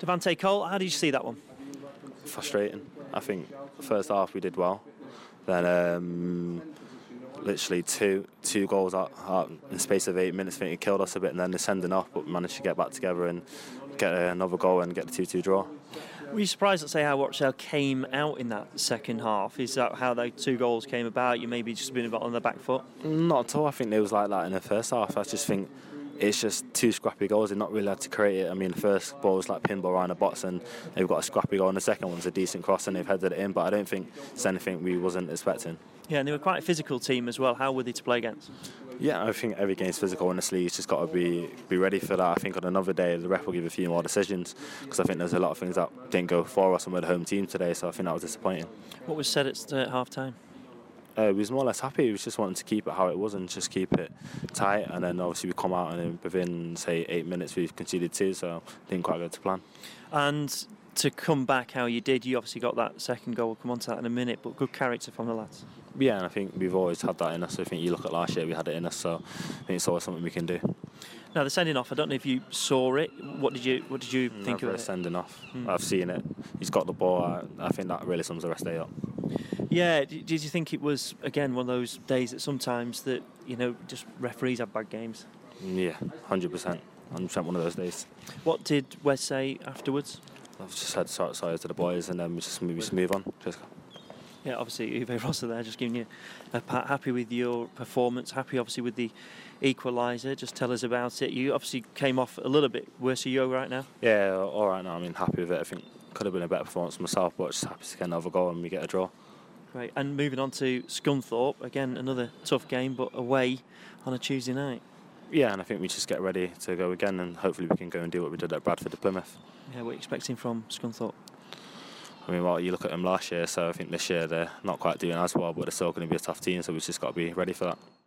Devante Cole, how did you see that one? Frustrating. I think the first half we did well. Then literally two goals out in the space of 8 minutes. I think it killed us a bit, and then they're sending off, but we managed to get back together and get another goal and get the 2-2 draw. Were you surprised at say how Rochdale came out in that second half? Is that how those 2 goals came about? You maybe just been a bit on the back foot? Not at all. I think it was like that in the first half. I just think it's just 2 scrappy goals. They've not really had to create it. I mean, the first ball was like pinball around the box and they've got a scrappy goal, and the second one's a decent cross and they've headed it in, but I don't think it's anything we wasn't expecting. Yeah, and they were quite a physical team as well. How were they to play against? Yeah, I think every game's physical in this league. It's just got to be ready for that. I think on another day the ref will give a few more decisions, because I think there's a lot of things that didn't go for us and we're the home team today, so I think that was disappointing. What was said at half time? We was more or less happy. We was just wanting to keep it how it was and just keep it tight, and then obviously we come out and then within say 8 minutes we've conceded 2, so didn't quite go to plan. And to come back how you did, you obviously got that second goal. We'll come on to that in a minute, but good character from the lads. Yeah, and I think we've always had that in us. I think you look at last year, we had it in us, so I think it's always something we can do. Now the sending off, I don't know if you saw it. What did you think of it? Sending off. I've seen it. He's got the ball. I think that really sums the rest day up. Yeah, did you think it was again one of those days that sometimes that just referees have bad games? Yeah, 100%. 100% one of those days. What did Wes say afterwards? I've just said sorry to the boys, and then we just move on. Yeah, obviously Uwe Rosser there just giving you a pat. Happy with your performance, happy obviously with the equaliser. Just tell us about it. You obviously came off a little bit worse. Are you right now? Yeah, all right now. I mean, happy with it. I think could have been a better performance myself, but just happy to get another goal and we get a draw. Great. And moving on to Scunthorpe, again another tough game, but away on a Tuesday night. Yeah, and I think we just get ready to go again, and hopefully we can go and do what we did at Bradford to Plymouth. Yeah, what are you expecting from Scunthorpe? I mean, well, you look at them last year, so I think this year they're not quite doing as well, but they're still going to be a tough team, so we've just got to be ready for that.